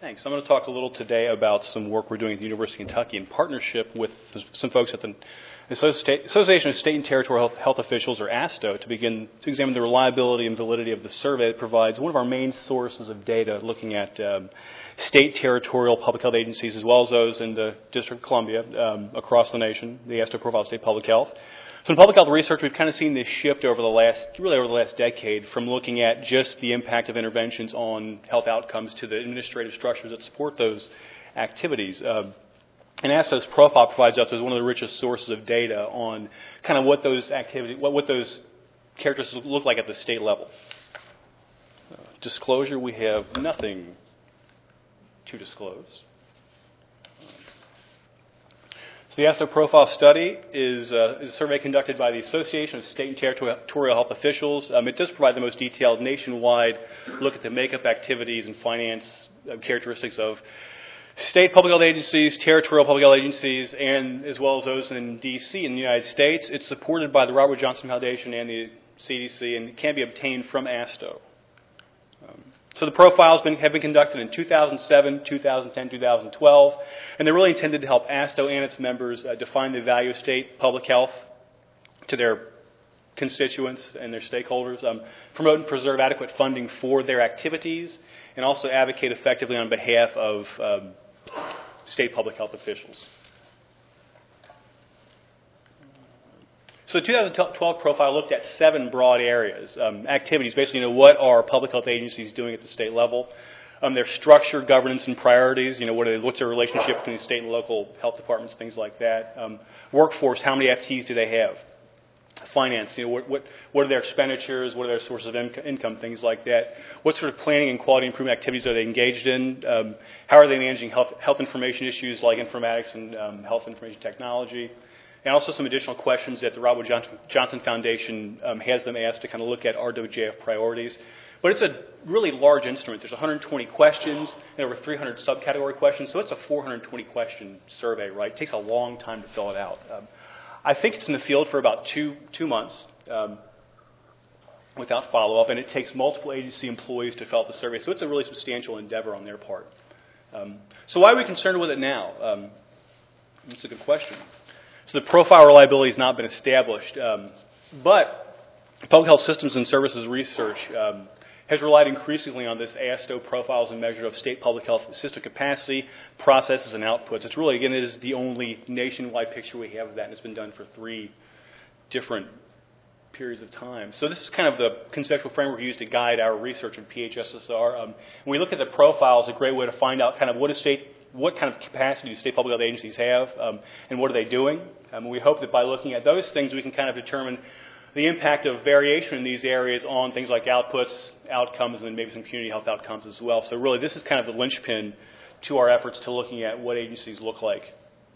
Thanks. I'm going to talk a little today about some work we're doing at the University of Kentucky in partnership with some folks at the Association of State and Territorial Health Officials, or ASTO, to begin to examine the reliability and validity of the survey that provides one of our main sources of data looking at state territorial public health agencies as well as those in the District of Columbia across the nation, the ASTO Profile of State Public Health. So in public health research, we've kind of seen this shift over the last decade from looking at just the impact of interventions on health outcomes to the administrative structures that support those activities. And ASTO's profile provides us with one of the richest sources of data on kind of what those activities, what those characteristics look like at the state level. Disclosure, we have nothing to disclose. So the ASTO Profile Study is a survey conducted by the Association of State and Territorial Health Officials. It does provide the most detailed nationwide look at the makeup, activities, and finance characteristics of state public health agencies, territorial public health agencies, and as well as those in D.C. in the United States. It's supported by the Robert Johnson Foundation and the CDC, and it can be obtained from ASTO. So the profiles have been conducted in 2007, 2010, 2012, and they're really intended to help ASTO and its members define the value of state public health to their constituents and their stakeholders, promote and preserve adequate funding for their activities, and also advocate effectively on behalf of state public health officials. So the 2012 profile looked at 7 broad areas, activities, basically, what are public health agencies doing at the state level, their structure, governance, and priorities, what's their relationship between the state and local health departments, things like that. Workforce, how many FTEs do they have? Finance, what are their expenditures, what are their sources of income, things like that. What sort of planning and quality improvement activities are they engaged in? How are they managing health information issues like informatics and health information technology? And also some additional questions that the Robert Johnson Foundation has them asked to kind of look at RWJF priorities. But it's a really large instrument. There's 120 questions and over 300 subcategory questions, so it's a 420-question survey, right? It takes a long time to fill it out. I think it's in the field for about two months without follow-up, and it takes multiple agency employees to fill out the survey, so it's a really substantial endeavor on their part. So why are we concerned with it now? That's a good question. So the profile reliability has not been established, but public health systems and services research has relied increasingly on this ASTO profile as a measure of state public health system capacity, processes, and outputs. It's really, again, it is the only nationwide picture we have of that, and it's been done for 3 different periods of time. So this is kind of the conceptual framework we use to guide our research in PHSSR. When we look at the profile, it's a great way to find out kind of what kind of capacity do state public health agencies have, and what are they doing. We hope that by looking at those things, we can kind of determine the impact of variation in these areas on things like outputs, outcomes, and then maybe some community health outcomes as well. So really, this is kind of the linchpin to our efforts to looking at what agencies look like.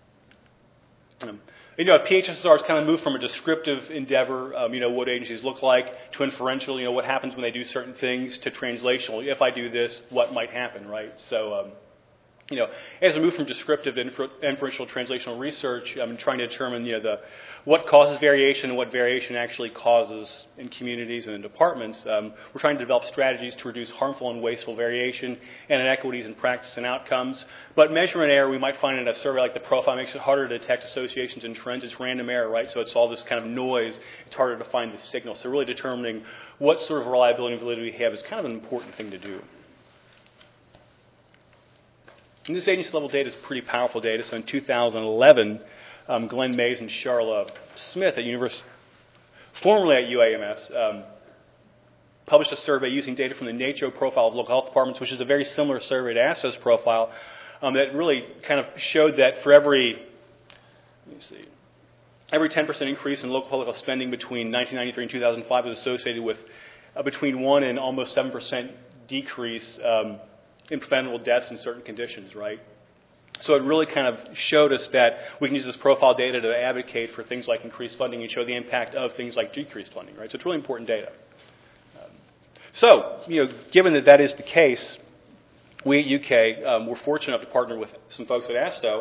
PHSSR has kind of moved from a descriptive endeavor, what agencies look like, to inferential, what happens when they do certain things, to translational. If I do this, what might happen, right? So, as we move from descriptive to inferential translational research, trying to determine, what causes variation and what variation actually causes in communities and in departments, we're trying to develop strategies to reduce harmful and wasteful variation and inequities in practice and outcomes. But measurement error, we might find in a survey like the profile, makes it harder to detect associations and trends. It's random error, right? So it's all this kind of noise. It's harder to find the signal. So really determining what sort of reliability and validity we have is kind of an important thing to do. And this agency-level data is pretty powerful data. So in 2011, Glenn Mays and Charla Smith at formerly at UAMS, published a survey using data from the NACCHO profile of local health departments, which is a very similar survey to ASTO's profile, that really kind of showed that for every 10% increase in local public health spending between 1993 and 2005 was associated with between 1 and almost 7% decrease in preventable deaths in certain conditions, right? So it really kind of showed us that we can use this profile data to advocate for things like increased funding and show the impact of things like decreased funding, right? So it's really important data. Given that that is the case, we at UK, we're fortunate enough to partner with some folks at ASTO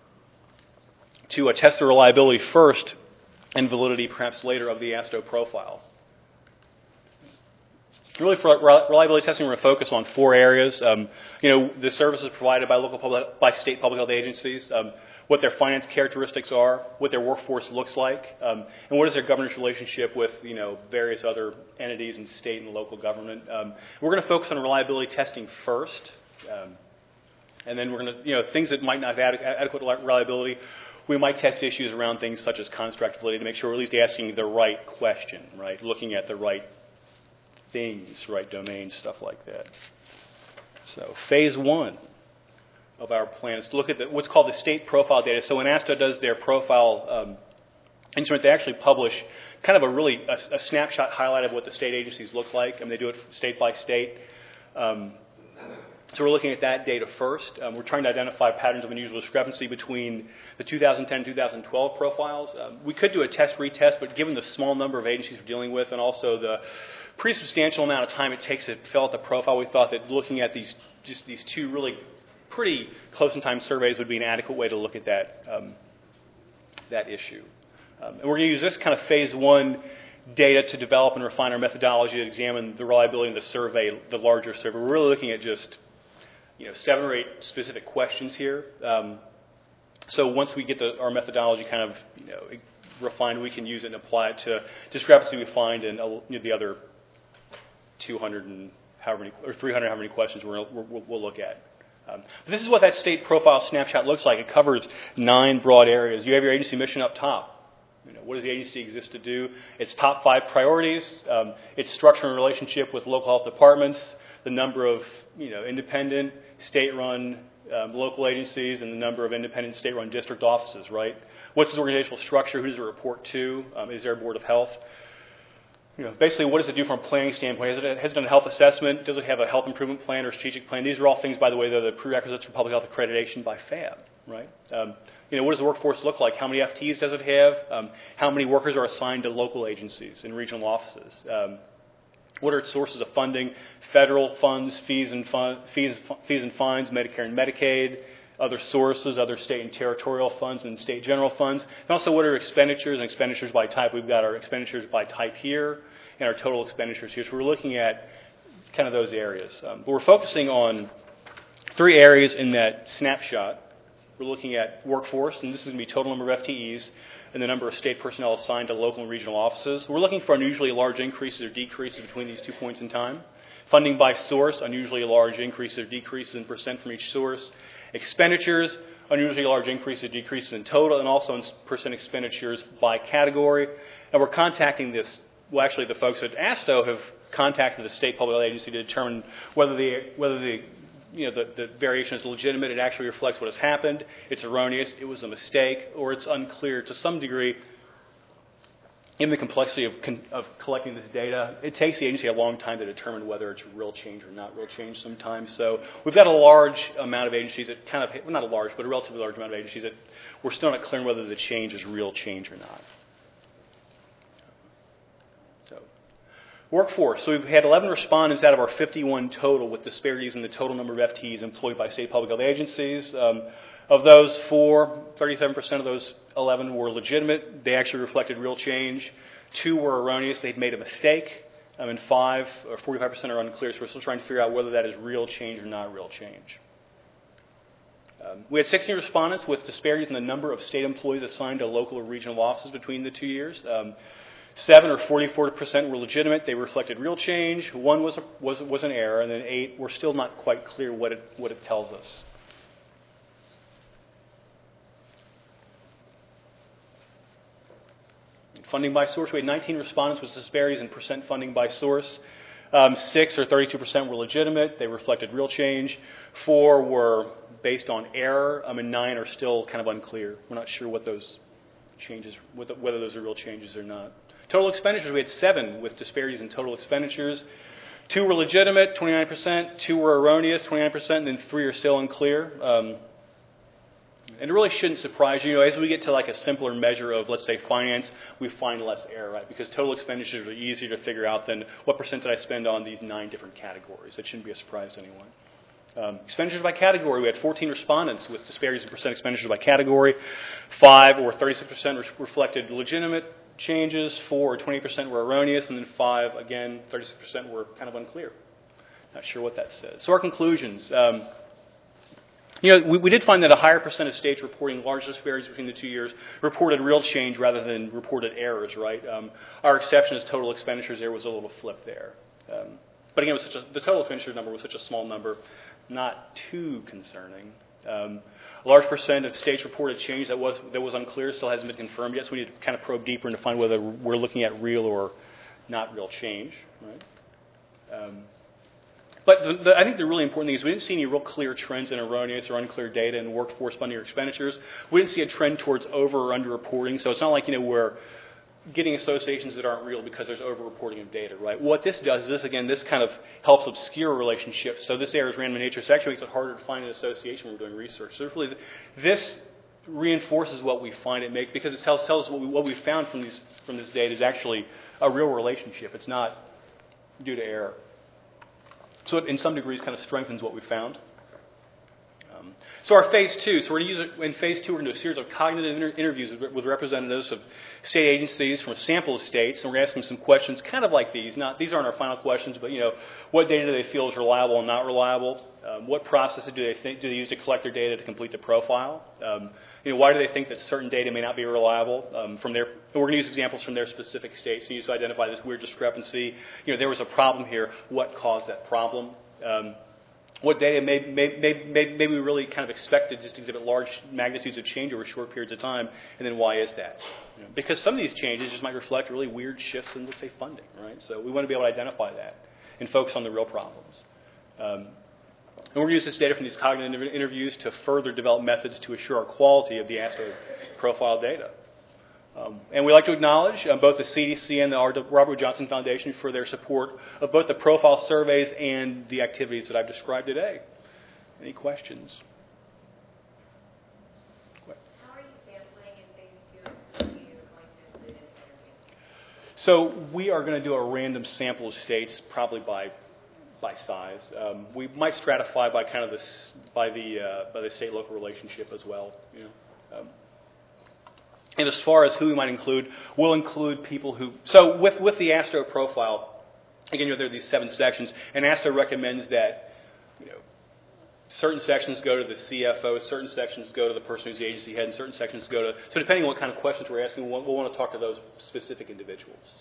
to test the reliability first and validity perhaps later of the ASTO profile. Really, for reliability testing, we're going to focus on 4 areas. The services provided by state public health agencies, what their finance characteristics are, what their workforce looks like, and what is their governance relationship with, various other entities in state and local government. We're going to focus on reliability testing first, and then we're going to, things that might not have adequate reliability. We might test issues around things such as construct validity to make sure we're at least asking the right question, right? Looking at the right things, right domains, stuff like that. So phase 1 of our plan is to look at what's called the state profile data. So when ASTO does their profile instrument, they actually publish kind of a snapshot highlight of what the state agencies look like, and they do it state by state. So we're looking at that data first. We're trying to identify patterns of unusual discrepancy between the 2010-2012 profiles. We could do a test-retest, but given the small number of agencies we're dealing with and also the pretty substantial amount of time it takes to fill out the profile, we thought that looking at these 2 really pretty close in time surveys would be an adequate way to look at that issue. And we're going to use this kind of phase 1 data to develop and refine our methodology to examine the reliability of the survey, the larger survey. We're really looking at just 7 or 8 specific questions here. So once we get our methodology kind of refined, we can use it and apply it to discrepancy we find in the other 200 and however many, or 300 however many questions we'll look at. This is what that state profile snapshot looks like. It covers 9 broad areas. You have your agency mission up top. What does the agency exist to do? Its top 5 priorities, its structure and relationship with local health departments, the number of independent, state-run local agencies, and the number of independent, state-run district offices, right? What's its organizational structure? Who does it report to? Is there a board of health? Basically, what does it do from a planning standpoint? Has it done a health assessment? Does it have a health improvement plan or strategic plan? These are all things, by the way, that are the prerequisites for public health accreditation by FAB, right? What does the workforce look like? How many FTEs does it have? How many workers are assigned to local agencies and regional offices? What are its sources of funding? Federal funds, fees and fines, Medicare and Medicaid, other sources, other state and territorial funds and state general funds. And also, what are expenditures and expenditures by type? We've got our expenditures by type here and our total expenditures here. So we're looking at kind of those areas. But we're focusing on 3 areas in that snapshot. We're looking at workforce, and this is going to be total number of FTEs, and the number of state personnel assigned to local and regional offices. We're looking for unusually large increases or decreases between these 2 points in time. Funding by source, unusually large increases or decreases in percent from each source. Expenditures, unusually large increases or decreases in total, and also in percent expenditures by category. And we're contacting the folks at ASTO have contacted the state public health agency to determine whether the variation is legitimate, it actually reflects what has happened, it's erroneous, it was a mistake, or it's unclear to some degree. In the complexity of collecting this data, it takes the agency a long time to determine whether it's real change or not real change sometimes. So we've got a large amount of agencies that not a large, but a relatively large amount of agencies that we're still not clear whether the change is real change or not. So workforce. So we've had 11 respondents out of our 51 total with disparities in the total number of FTEs employed by state public health agencies. Of those 37% of those 11 were legitimate. They actually reflected real change. 2 were erroneous. They'd made a mistake. And 5 or 45% are unclear. So we're still trying to figure out whether that is real change or not real change. We had 16 respondents with disparities in the number of state employees assigned to local or regional offices between the 2 years. 7 or 44% were legitimate. They reflected real change. 1 was an error, and then 8 were still not quite clear what it tells us. Funding by source, we had 19 respondents with disparities in percent funding by source. 6 or 32% were legitimate. They reflected real change. 4 were based on error, and 9 are still kind of unclear. We're not sure what those changes, whether those are real changes or not. Total expenditures, we had 7 with disparities in total expenditures. 2 were legitimate, 29%. 2 were erroneous, 29%. And then 3 are still unclear. And it really shouldn't surprise you. As we get to like a simpler measure of, let's say, finance, we find less error, right? Because total expenditures are easier to figure out than what percent did I spend on these 9 different categories. That shouldn't be a surprise to anyone. Expenditures by category, we had 14 respondents with disparities in percent expenditures by category. 5 or 36% reflected legitimate changes, 4 or 20% were erroneous, and then 5, again, 36% were kind of unclear. Not sure what that says. So our conclusions. We did find that a higher percent of states reporting large disparities between the 2 years reported real change rather than reported errors, right? Our exception is total expenditures there was a little flip there. But again, the total expenditure number was such a small number, not too concerning. A large percent of states reported change that was unclear, still hasn't been confirmed yet, so we need to kind of probe deeper and to find whether we're looking at real or not real change, right? But I think the really important thing is we didn't see any real clear trends in erroneous or unclear data in workforce funding or expenditures. We didn't see a trend towards over or under reporting, so it's not like we're getting associations that aren't real because there's over-reporting of data, right? What this does is this kind of helps obscure relationships. So this error is random in nature, so it actually makes it harder to find an association when we're doing research. So really, this reinforces what we find it because it tells us what we found from this data is actually a real relationship. It's not due to error. So it, in some degrees, kind of strengthens what we found. So our phase 2. So we're going to use it in phase 2. We're going to do a series of cognitive interviews with representatives of state agencies from a sample of states, and we're going to ask them some questions, kind of like these. These aren't our final questions, but what data do they feel is reliable and not reliable? What processes do they use to collect their data to complete the profile? Why do they think that certain data may not be reliable? We're going to use examples from their specific states to use to identify this weird discrepancy. There was a problem here. What caused that problem? What data maybe we really kind of expected just to exhibit large magnitudes of change over short periods of time, and then why is that? Because some of these changes just might reflect really weird shifts in, let's say, funding, right? So we want to be able to identify that and focus on the real problems. And we're going to use this data from these cognitive interviews to further develop methods to assure our quality of the ASTO profile data. And we'd like to acknowledge both the CDC and the Robert Wood Johnson Foundation for their support of both the profile surveys and the activities that I've described today. Any questions? How are you sampling in phase 2 and who are you going to include in the interview? So we are going to do a random sample of states, probably by size. We might stratify by kind of by the state-local relationship as well. And as far as who we might include, we'll include people who... So with the ASTO profile, again, there are these 7 sections, and ASTO recommends that certain sections go to the CFO, certain sections go to the person who's the agency head, and certain sections go to... So depending on what kind of questions we're asking, we'll want to talk to those specific individuals.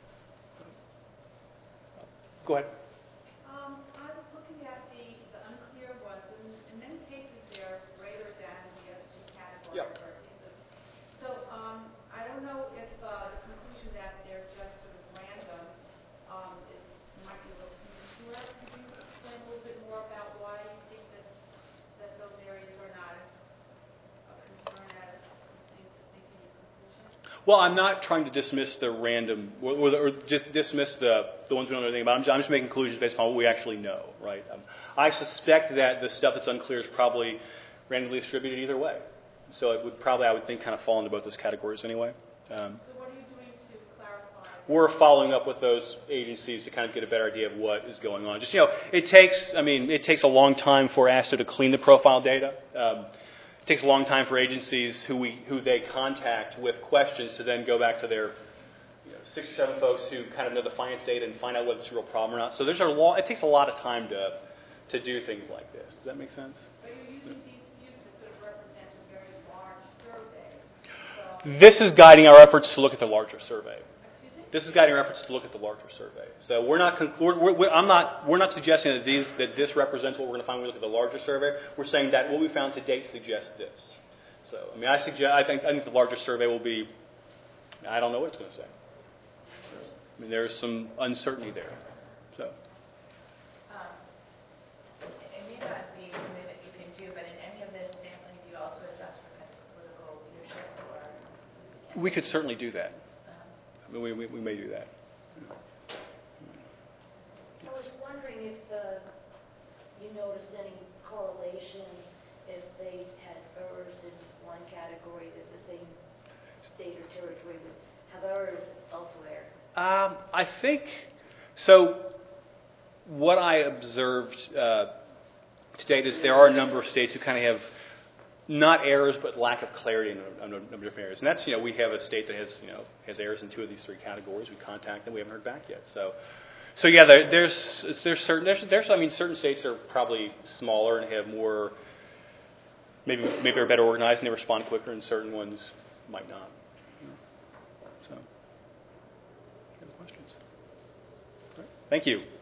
Go ahead. I was looking at the unclear ones, and in many cases they're greater than the other 2 categories. Yep. So I don't know if the conclusion that they're just sort of random might be a little premature. Could you explain a little bit more about why you think that those areas are not as a concern as you seem to think in your conclusion? Well, I'm not trying to dismiss the random, or just dismiss the ones we don't know anything about. I'm just making conclusions based on what we actually know, right? I suspect that the stuff that's unclear is probably randomly distributed either way. So it would probably, I would think, kind of fall into both those categories anyway. So what are you doing to clarify? We're following up with those agencies to kind of get a better idea of what is going on. Just, it takes a long time for ASTO to clean the profile data. It takes a long time for agencies who they contact with questions to then go back to their 6 or 7 folks who kind of know the finance data and find out whether it's a real problem or not. So it takes a lot of time to do things like this. Does that make sense? But you're using these views to sort of represent a very large survey. So This is guiding our efforts to look at the larger survey. excuse me? This is guiding our efforts to look at the larger survey. So we're not suggesting that this represents what we're going to find when we look at the larger survey. We're saying that what we found to date suggests this. So I think the larger survey will be. I don't know what it's going to say. There's some uncertainty there. So. It may not be something that you can do, but in any of this sampling, do you also adjust for kind of political leadership or? We could certainly do that. We may do that. I was wondering if you noticed any correlation if they had errors in one category that the same state or territory would have errors elsewhere. I think so. What I observed to date is there are a number of states who kind of have not errors, but lack of clarity in a number of different areas. And that's, we have a state that has errors in 2 of these 3 categories. We contact them. We haven't heard back yet. So yeah, there's certain states are probably smaller and have more, maybe are better organized and they respond quicker, and certain ones might not. So, any other questions? All right. Thank you.